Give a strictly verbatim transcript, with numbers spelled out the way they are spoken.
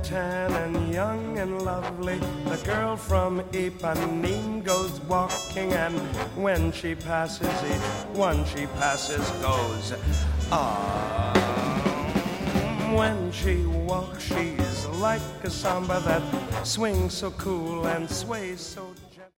tan and young and lovely. The girl from Ipanema goes walking, and when she passes, each one she passes goes, ah. When she walks, she's like a samba that swings so cool and sways so